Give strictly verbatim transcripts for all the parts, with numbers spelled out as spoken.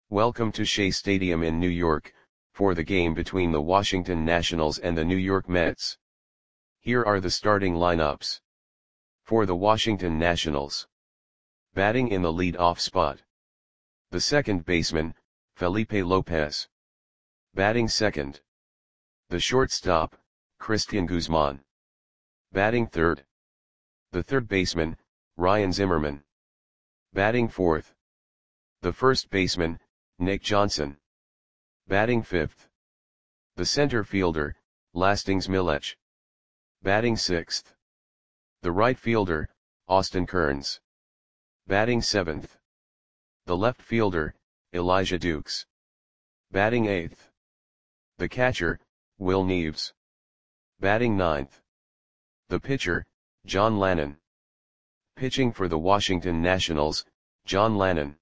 Welcome to Shea Stadium in New York, for the game between the Washington Nationals and the New York Mets. Here are the starting lineups. For the Washington Nationals. Batting in the lead-off spot. The second baseman, Felipe Lopez. Batting second. The shortstop, Cristian Guzman. Batting third. The third baseman, Ryan Zimmerman. Batting fourth. The first baseman, Nick Johnson. Batting fifth. The center fielder, Lastings Milech. Batting sixth. The right fielder, Austin Kearns. Batting seventh. The left fielder, Elijah Dukes. Batting eighth. The catcher, Will Neves. Batting ninth. The pitcher, John Lannan. Pitching for the Washington Nationals, John Lannan.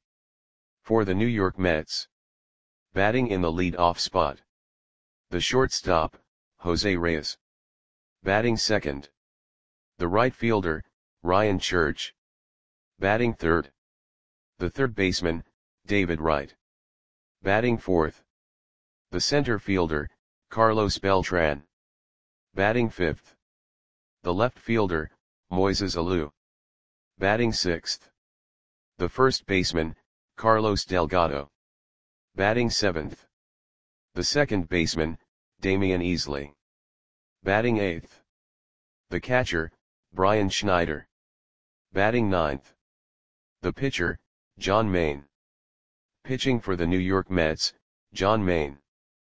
For the New York Mets. Batting in the lead-off spot. The shortstop, Jose Reyes. Batting second. The right fielder, Ryan Church. Batting third. The third baseman, David Wright. Batting fourth. The center fielder, Carlos Beltran. Batting fifth. The left fielder, Moises Alou. Batting sixth. The first baseman, Carlos Delgado. Batting seventh. The second baseman, Damian Easley. Batting eighth. The catcher, Brian Schneider. Batting ninth. The pitcher, John Maine. Pitching for the New York Mets, John Maine.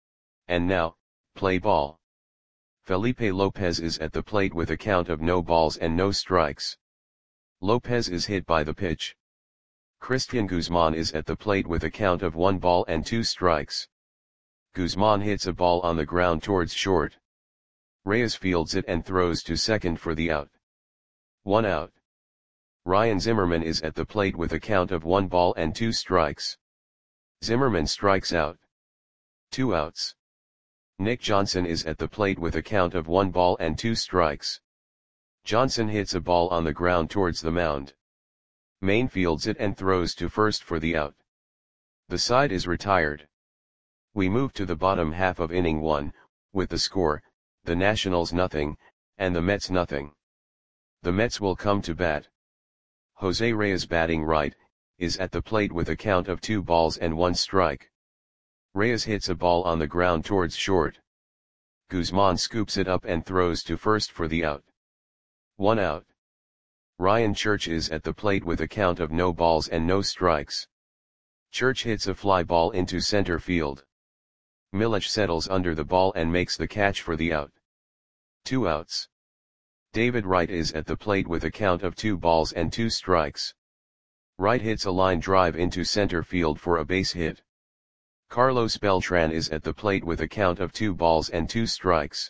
And now, play ball. Felipe Lopez is at the plate with a count of no balls and no strikes. Lopez is hit by the pitch. Cristian Guzman is at the plate with a count of one ball and two strikes. Guzman hits a ball on the ground towards short. Reyes fields it and throws to second for the out. One out. Ryan Zimmerman is at the plate with a count of one ball and two strikes. Zimmerman strikes out. Two outs. Nick Johnson is at the plate with a count of one ball and two strikes. Johnson hits a ball on the ground towards the mound. Maine fields it and throws to first for the out. The side is retired. We move to the bottom half of inning one, with the score, the Nationals nothing, and the Mets nothing. The Mets will come to bat. Jose Reyes batting right, is at the plate with a count of two balls and one strike. Reyes hits a ball on the ground towards short. Guzman scoops it up and throws to first for the out. One out. Ryan Church is at the plate with a count of no balls and no strikes. Church hits a fly ball into center field. Milech settles under the ball and makes the catch for the out. Two outs. David Wright is at the plate with a count of two balls and two strikes. Wright hits a line drive into center field for a base hit. Carlos Beltran is at the plate with a count of two balls and two strikes.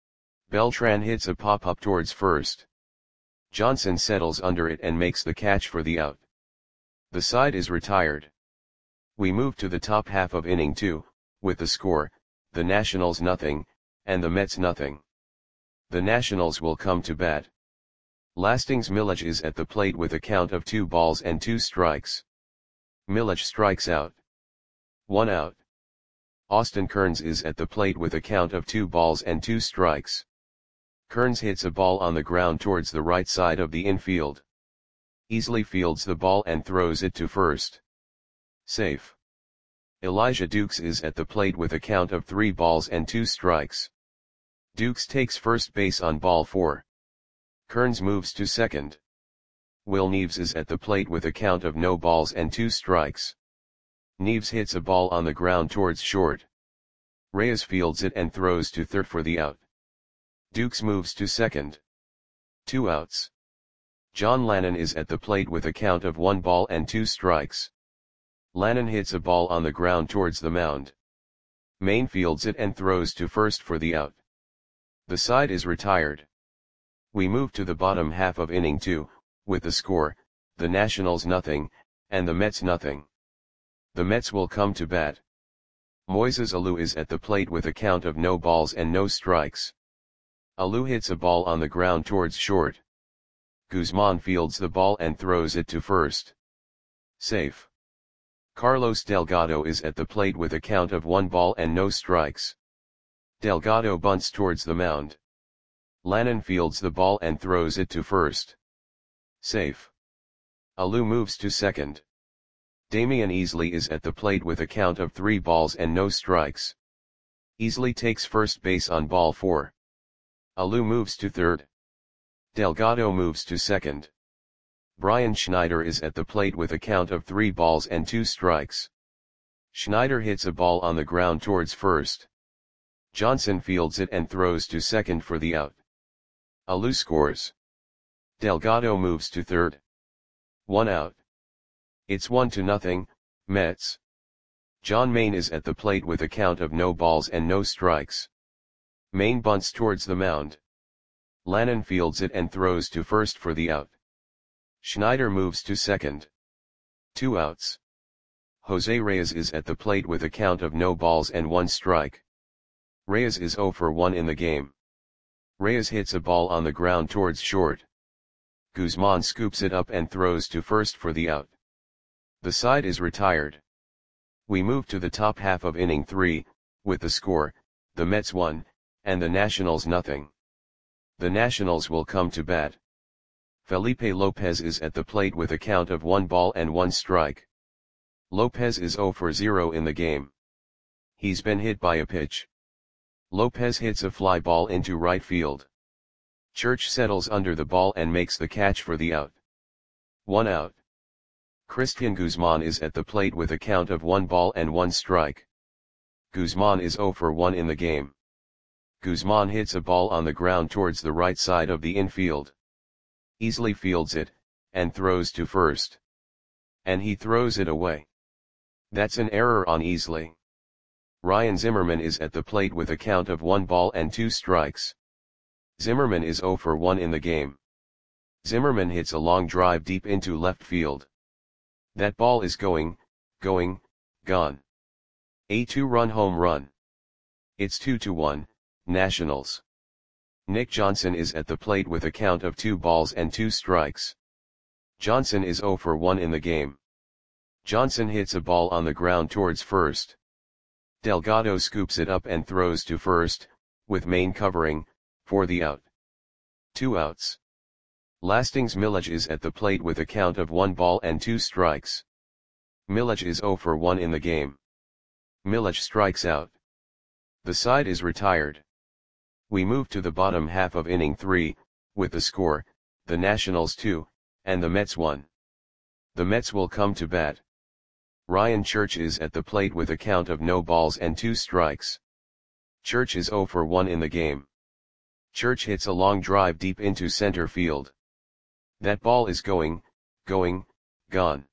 Beltran hits a pop-up towards first. Johnson settles under it and makes the catch for the out. The side is retired. We move to the top half of inning two, with the score, the Nationals nothing, and the Mets nothing. The Nationals will come to bat. Lastings Milech is at the plate with a count of two balls and two strikes. Milech strikes out. One out. Austin Kearns is at the plate with a count of two balls and two strikes. Kearns hits a ball on the ground towards the right side of the infield. Easley fields the ball and throws it to first. Safe. Elijah Dukes is at the plate with a count of three balls and two strikes. Dukes takes first base on ball four. Kearns moves to second. Will Neves is at the plate with a count of no balls and two strikes. Neves hits a ball on the ground towards short. Reyes fields it and throws to third for the out. Dukes moves to second. Two outs. John Lannan is at the plate with a count of one ball and two strikes. Lannan hits a ball on the ground towards the mound. Maine fields it and throws to first for the out. The side is retired. We move to the bottom half of inning two, with the score, the Nationals nothing, and the Mets nothing. The Mets will come to bat. Moises Alou is at the plate with a count of no balls and no strikes. Alou hits a ball on the ground towards short. Guzman fields the ball and throws it to first. Safe. Carlos Delgado is at the plate with a count of one ball and no strikes. Delgado bunts towards the mound. Lannan fields the ball and throws it to first. Safe. Alou moves to second. Damian Easley is at the plate with a count of three balls and no strikes. Easley takes first base on ball four. Alou moves to third. Delgado moves to second. Brian Schneider is at the plate with a count of three balls and two strikes. Schneider hits a ball on the ground towards first. Johnson fields it and throws to second for the out. Alou scores. Delgado moves to third. One out. It's one to nothing, Mets. John Maine is at the plate with a count of no balls and no strikes. Maine bunts towards the mound. Lannan fields it and throws to first for the out. Schneider moves to second. Two outs. Jose Reyes is at the plate with a count of no balls and one strike. Reyes is oh for one in the game. Reyes hits a ball on the ground towards short. Guzman scoops it up and throws to first for the out. The side is retired. We move to the top half of inning three, with the score, the Mets one, and the Nationals nothing. The Nationals will come to bat. Felipe Lopez is at the plate with a count of one ball and one strike. Lopez is oh for zero in the game. He's been hit by a pitch. Lopez hits a fly ball into right field. Church settles under the ball and makes the catch for the out. One out. Christian Guzman is at the plate with a count of one ball and one strike. Guzman is oh for one in the game. Guzman hits a ball on the ground towards the right side of the infield. Easley fields it, and throws to first. And he throws it away. That's an error on Easley. Ryan Zimmerman is at the plate with a count of one ball and two strikes. Zimmerman is oh for one in the game. Zimmerman hits a long drive deep into left field. That ball is going, going, gone. A two-run home run. It's two to one, Nationals. Nick Johnson is at the plate with a count of two balls and two strikes. Johnson is oh for one in the game. Johnson hits a ball on the ground towards first. Delgado scoops it up and throws to first, with Maine covering, for the out. Two outs. Lastings Milledge is at the plate with a count of one ball and two strikes. Milledge is oh for one in the game. Milledge strikes out. The side is retired. We move to the bottom half of inning three, with the score, the Nationals two, and the Mets one. The Mets will come to bat. Ryan Church is at the plate with a count of no balls and two strikes. Church is oh for one in the game. Church hits a long drive deep into center field. That ball is going, going, gone.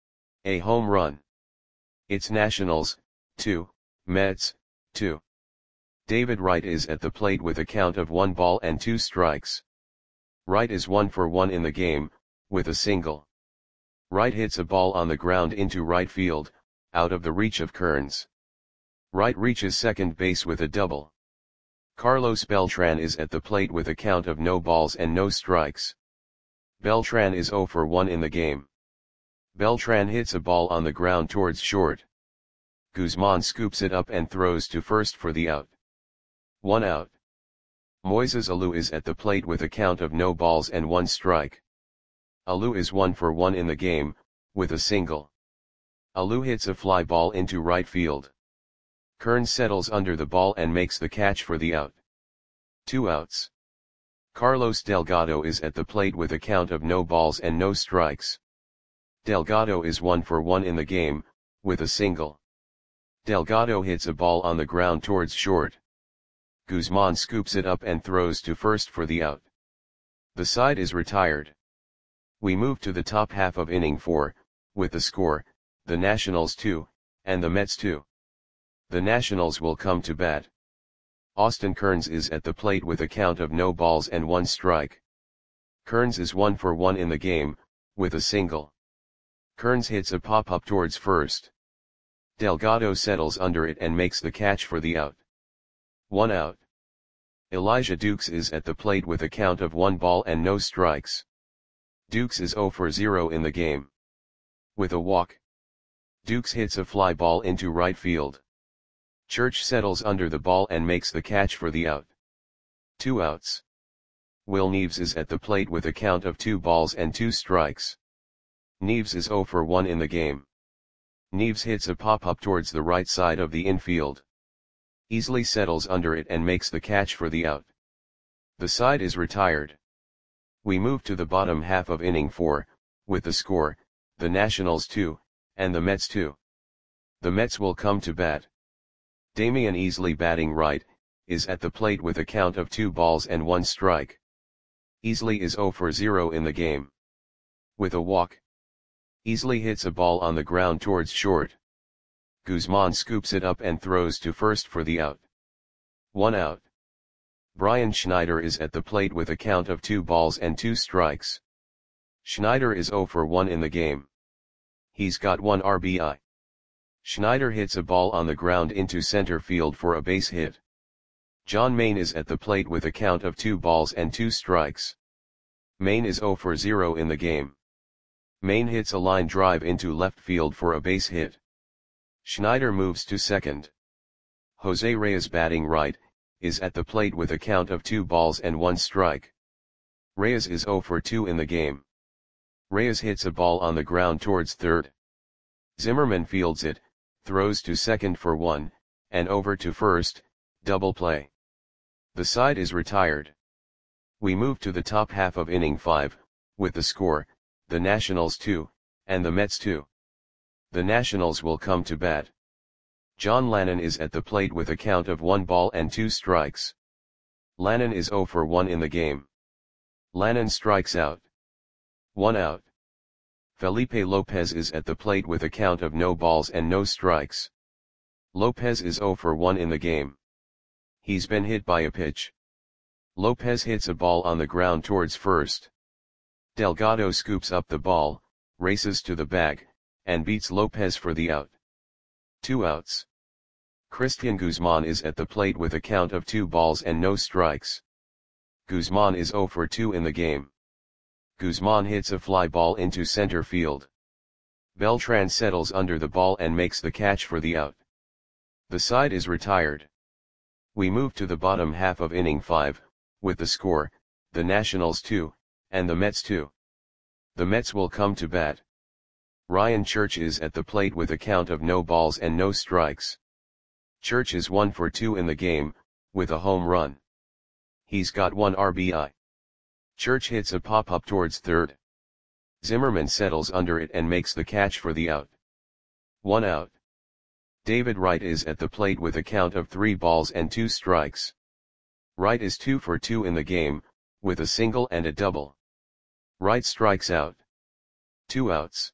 A home run. It's Nationals, two, Mets, two. David Wright is at the plate with a count of one ball and two strikes. Wright is one for one in the game, with a single. Wright hits a ball on the ground into right field, out of the reach of Kearns. Wright reaches second base with a double. Carlos Beltran is at the plate with a count of no balls and no strikes. Beltran is oh for one in the game. Beltran hits a ball on the ground towards short. Guzman scoops it up and throws to first for the out. One out. Moises Alou is at the plate with a count of no balls and one strike. Alou is one for one in the game, with a single. Alou hits a fly ball into right field. Kearns settles under the ball and makes the catch for the out. Two outs. Carlos Delgado is at the plate with a count of no balls and no strikes. Delgado is one for one in the game, with a single. Delgado hits a ball on the ground towards short. Guzman scoops it up and throws to first for the out. The side is retired. We move to the top half of inning four, with the score, the Nationals two, and the Mets two. The Nationals will come to bat. Austin Kearns is at the plate with a count of no balls and one strike. Kearns is one for one in the game, with a single. Kearns hits a pop-up towards first. Delgado settles under it and makes the catch for the out. One out. Elijah Dukes is at the plate with a count of one ball and no strikes. Dukes is oh for zero in the game. With a walk. Dukes hits a fly ball into right field. Church settles under the ball and makes the catch for the out. Two outs. Will Neves is at the plate with a count of two balls and two strikes. Neves is oh for one in the game. Neves hits a pop-up towards the right side of the infield. Easily settles under it and makes the catch for the out. The side is retired. We move to the bottom half of inning four, with the score, the Nationals two, and the Mets two. The Mets will come to bat. Damian Easley, batting right, is at the plate with a count of two balls and one strike. Easley is oh for zero in the game. With a walk. Easley hits a ball on the ground towards short. Guzman scoops it up and throws to first for the out. One out. Brian Schneider is at the plate with a count of two balls and two strikes. Schneider is oh for one in the game. He's got one R B I. Schneider hits a ball on the ground into center field for a base hit. John Maine is at the plate with a count of two balls and two strikes. Maine is oh for zero in the game. Maine hits a line drive into left field for a base hit. Schneider moves to second. Jose Reyes, batting right, is at the plate with a count of two balls and one strike. Reyes is oh for two in the game. Reyes hits a ball on the ground towards third. Zimmerman fields it, throws to second for one, and over to first, double play. The side is retired. We move to the top half of inning five, with the score, the Nationals two, and the Mets two. The Nationals will come to bat. John Lannon is at the plate with a count of one ball and two strikes. Lannon is oh for one in the game. Lannon strikes out. One out. Felipe Lopez is at the plate with a count of no balls and no strikes. Lopez is oh for one in the game. He's been hit by a pitch. Lopez hits a ball on the ground towards first. Delgado scoops up the ball, races to the bag, and beats Lopez for the out. Two outs. Christian Guzman is at the plate with a count of two balls and no strikes. Guzman is oh for two in the game. Guzman hits a fly ball into center field. Beltran settles under the ball and makes the catch for the out. The side is retired. We move to the bottom half of inning five, with the score, the Nationals two, and the Mets two. The Mets will come to bat. Ryan Church is at the plate with a count of no balls and no strikes. Church is one for two in the game, with a home run. He's got one R B I. Church hits a pop-up towards third. Zimmerman settles under it and makes the catch for the out. One out. David Wright is at the plate with a count of three balls and two strikes. Wright is two for two in the game, with a single and a double. Wright strikes out. Two outs.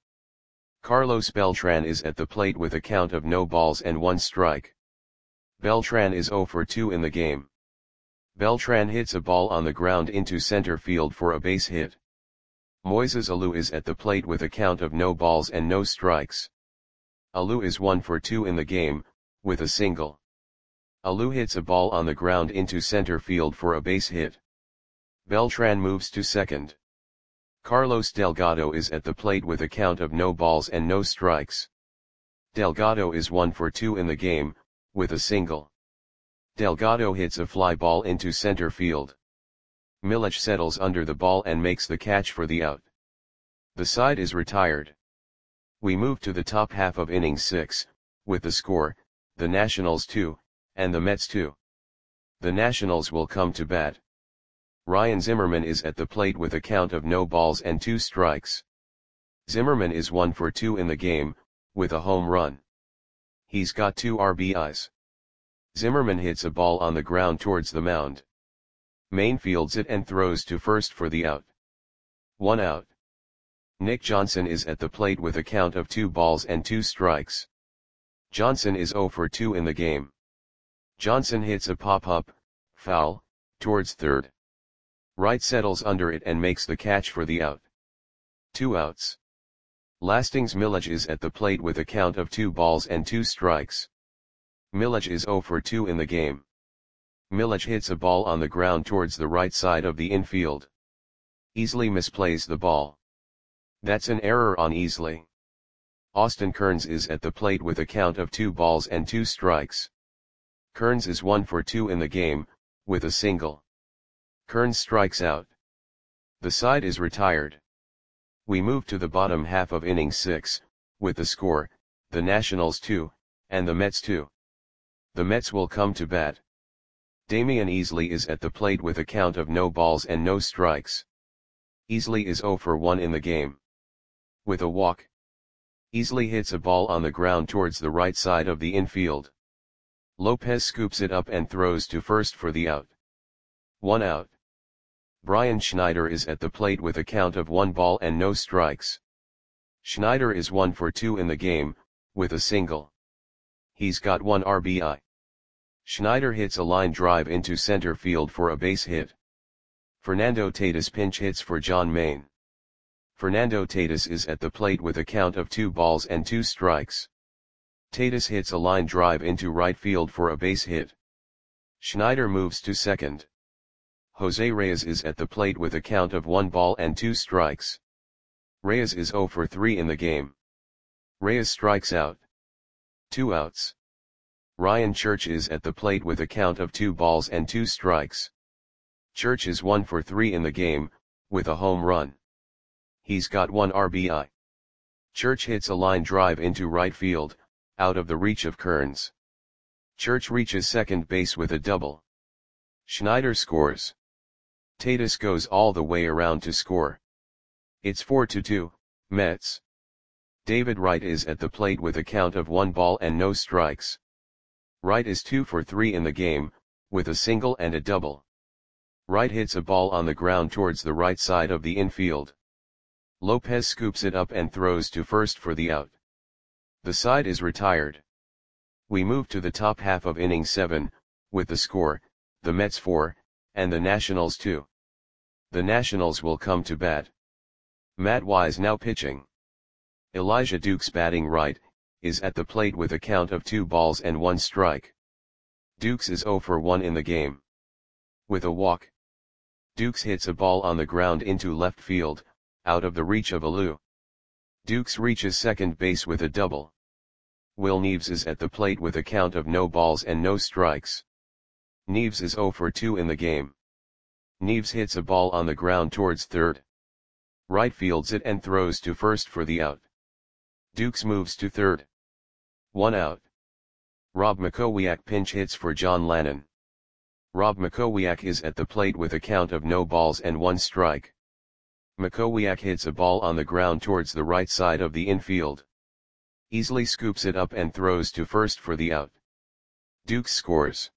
Carlos Beltran is at the plate with a count of no balls and one strike. Beltran is oh for two in the game. Beltran hits a ball on the ground into center field for a base hit. Moises Alou is at the plate with a count of no balls and no strikes. Alou is one for two in the game, with a single. Alou hits a ball on the ground into center field for a base hit. Beltran moves to second. Carlos Delgado is at the plate with a count of no balls and no strikes. Delgado is one for two in the game, with a single. Delgado hits a fly ball into center field. Milich settles under the ball and makes the catch for the out. The side is retired. We move to the top half of inning six, with the score, the Nationals two, and the Mets two. The Nationals will come to bat. Ryan Zimmerman is at the plate with a count of no balls and two strikes. Zimmerman is one for two in the game, with a home run. He's got two R B Is. Zimmerman hits a ball on the ground towards the mound. Maine fields it and throws to first for the out. One out. Nick Johnson is at the plate with a count of two balls and two strikes. Johnson is oh for two in the game. Johnson hits a pop-up, foul, towards third. Wright settles under it and makes the catch for the out. Two outs. Lastings Milich is at the plate with a count of two balls and two strikes. Milich is oh for two in the game. Milich hits a ball on the ground towards the right side of the infield. Easley misplays the ball. That's an error on Easley. Austin Kearns is at the plate with a count of two balls and two strikes. Kearns is one for two in the game, with a single. Kearns strikes out. The side is retired. We move to the bottom half of inning six, with the score, the Nationals two, and the Mets two. The Mets will come to bat. Damian Easley is at the plate with a count of no balls and no strikes. Easley is zero for one in the game. With a walk, Easley hits a ball on the ground towards the right side of the infield. Lopez scoops it up and throws to first for the out. One out. Brian Schneider is at the plate with a count of one ball and no strikes. Schneider is one for two in the game, with a single. He's got one R B I. Schneider hits a line drive into center field for a base hit. Fernando Tatis pinch hits for John Maine. Fernando Tatis is at the plate with a count of two balls and two strikes. Tatis hits a line drive into right field for a base hit. Schneider moves to second. Jose Reyes is at the plate with a count of one ball and two strikes. Reyes is zero for three in the game. Reyes strikes out. Two outs. Ryan Church is at the plate with a count of two balls and two strikes. Church is one for three in the game, with a home run. He's got one R B I. Church hits a line drive into right field, out of the reach of Kearns. Church reaches second base with a double. Schneider scores. Tatis goes all the way around to score. It's four to two, Mets. David Wright is at the plate with a count of one ball and no strikes. Wright is two for three in the game, with a single and a double. Wright hits a ball on the ground towards the right side of the infield. Lopez scoops it up and throws to first for the out. The side is retired. We move to the top half of inning seven, with the score, the Mets four, and the Nationals two. The Nationals will come to bat. Matt Wise now pitching. Elijah Dukes batting right, is at the plate with a count of two balls and one strike. Dukes is zero for one in the game. With a walk, Dukes hits a ball on the ground into left field, out of the reach of Alou. Dukes reaches second base with a double. Will Neves is at the plate with a count of no balls and no strikes. Neves is zero for two in the game. Neves hits a ball on the ground towards third. Right fields it and throws to first for the out. Dukes moves to third. One out. Rob Makowiak pinch hits for John Lannon. Rob Makowiak is at the plate with a count of no balls and one strike. Makowiak hits a ball on the ground towards the right side of the infield. Easley scoops it up and throws to first for the out. Dukes scores.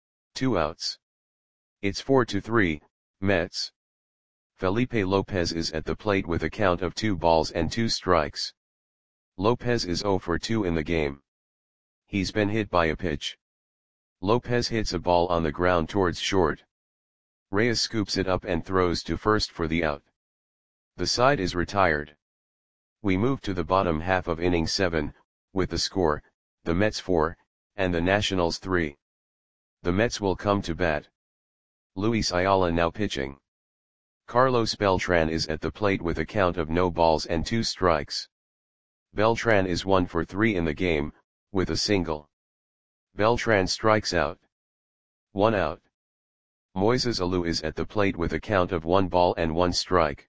Two outs. It's four to three, Mets. Felipe Lopez is at the plate with a count of two balls and two strikes. Lopez is zero for two in the game. He's been hit by a pitch. Lopez hits a ball on the ground towards short. Reyes scoops it up and throws to first for the out. The side is retired. We move to the bottom half of inning seven, with the score, the Mets four, and the Nationals three. The Mets will come to bat. Luis Ayala now pitching. Carlos Beltran is at the plate with a count of no balls and two strikes. Beltran is one for three in the game, with a single. Beltran strikes out. One out. Moises Alou is at the plate with a count of one ball and one strike.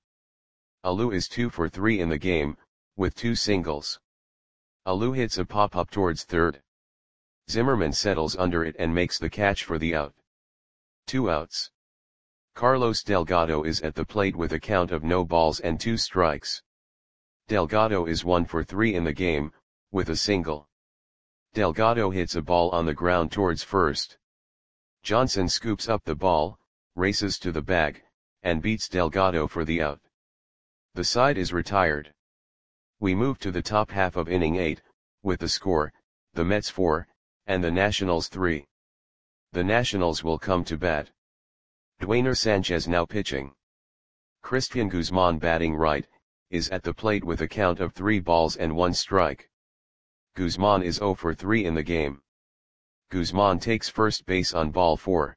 Alou is two for three in the game, with two singles. Alou hits a pop-up towards third. Zimmerman settles under it and makes the catch for the out. Two outs. Carlos Delgado is at the plate with a count of no balls and two strikes. Delgado is one for three in the game, with a single. Delgado hits a ball on the ground towards first. Johnson scoops up the ball, races to the bag, and beats Delgado for the out. The side is retired. We move to the top half of inning eight, with the score, the Mets four, and the Nationals three. The Nationals will come to bat. Dwayner Sanchez now pitching. Christian Guzman batting right, is at the plate with a count of three balls and one strike. Guzman is zero for three in the game. Guzman takes first base on ball four.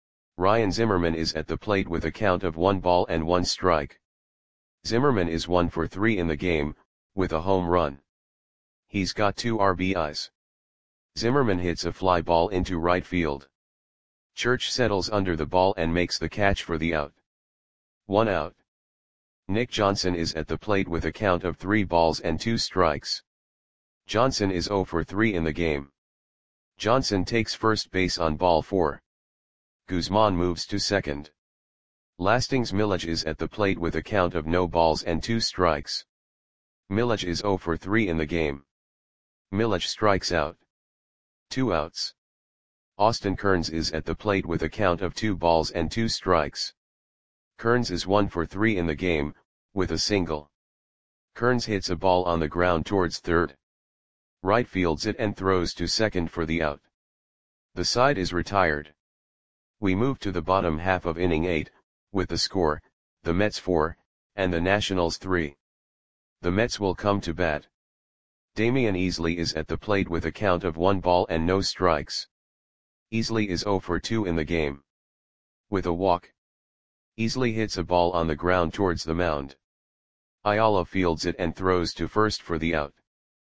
Ryan Zimmerman is at the plate with a count of one ball and one strike. Zimmerman is one for three in the game, with a home run. He's got two R B Is. Zimmerman hits a fly ball into right field. Church settles under the ball and makes the catch for the out. One out. Nick Johnson is at the plate with a count of three balls and two strikes. Johnson is zero for three in the game. Johnson takes first base on ball four. Guzman moves to second. Lastings Milledge is at the plate with a count of no balls and two strikes. Milledge is zero for three in the game. Milledge strikes out. Two outs. Austin Kearns is at the plate with a count of two balls and two strikes. Kearns is one for three in the game, with a single. Kearns hits a ball on the ground towards third. Right fields it and throws to second for the out. The side is retired. We move to the bottom half of inning eight, with the score, the Mets four, and the Nationals three. The Mets will come to bat. Damian Easley is at the plate with a count of one ball and no strikes. Easley is zero for two in the game. With a walk. Easley hits a ball on the ground towards the mound. Ayala fields it and throws to first for the out.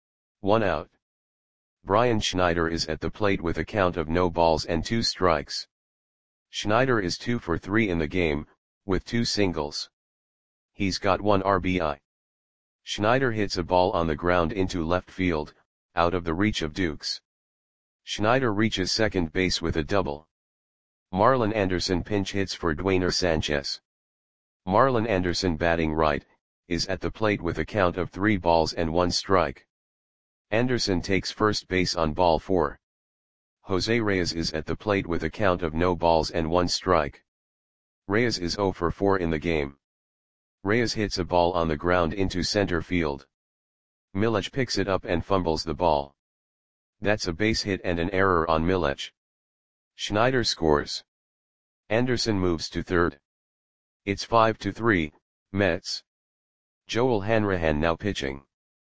One out. Brian Schneider is at the plate with a count of no balls and two strikes. Schneider is two for three in the game, with two singles. He's got one R B I. Schneider hits a ball on the ground into left field, out of the reach of Dukes. Schneider reaches second base with a double. Marlon Anderson pinch hits for Dwayner Sanchez. Marlon Anderson, batting right, is at the plate with a count of three balls and one strike. Anderson takes first base on ball four. Jose Reyes is at the plate with a count of no balls and one strike. Reyes is zero for four in the game. Reyes hits a ball on the ground into center field. Milledge picks it up and fumbles the ball. That's a base hit and an error on Milledge. Schneider scores. Anderson moves to third. It's five to three, Mets. Joel Hanrahan now pitching.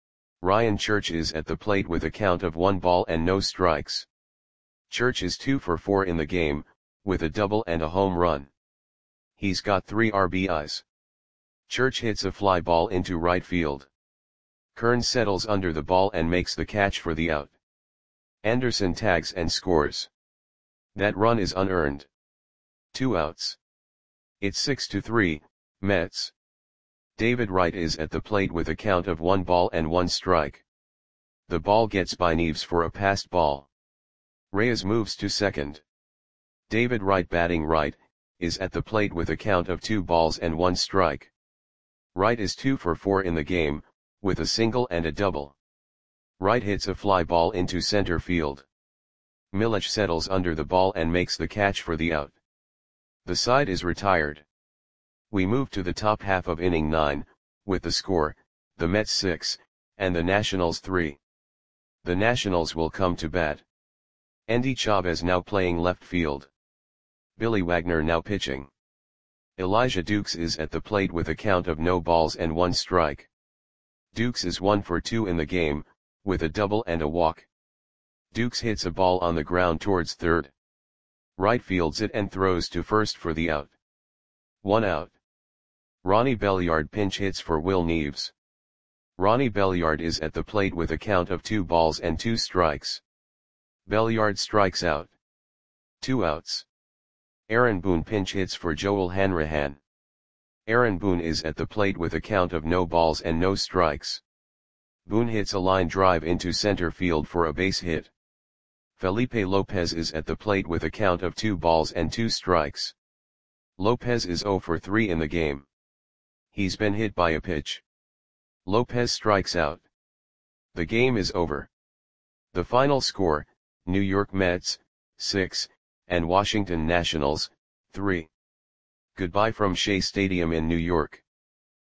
Ryan Church is at the plate with a count of one ball and no strikes. Church is two for four in the game, with a double and a home run. He's got three R B Is. Church hits a fly ball into right field. Kearns settles under the ball and makes the catch for the out. Anderson tags and scores. That run is unearned. Two outs. It's six to three, Mets. David Wright is at the plate with a count of one ball and one strike. The ball gets by Neves for a passed ball. Reyes moves to second. David Wright, batting right, is at the plate with a count of two balls and one strike. Wright is two for four in the game, with a single and a double. Wright hits a fly ball into center field. Milledge settles under the ball and makes the catch for the out. The side is retired. We move to the top half of inning nine, with the score, the Mets six, and the Nationals three. The Nationals will come to bat. Endy Chavez now playing left field. Billy Wagner now pitching. Elijah Dukes is at the plate with a count of no balls and one strike. Dukes is one for two in the game, with a double and a walk. Dukes hits a ball on the ground towards third. Right fields it and throws to first for the out. One out. Ronnie Belliard pinch hits for Will Neves. Ronnie Belliard is at the plate with a count of two balls and two strikes. Belliard strikes out. Two outs. Aaron Boone pinch hits for Joel Hanrahan. Aaron Boone is at the plate with a count of no balls and no strikes. Boone hits a line drive into center field for a base hit. Felipe Lopez is at the plate with a count of two balls and two strikes. Lopez is zero for three in the game. He's been hit by a pitch. Lopez strikes out. The game is over. The final score, New York Mets, six, and Washington Nationals, three. Goodbye from Shea Stadium in New York.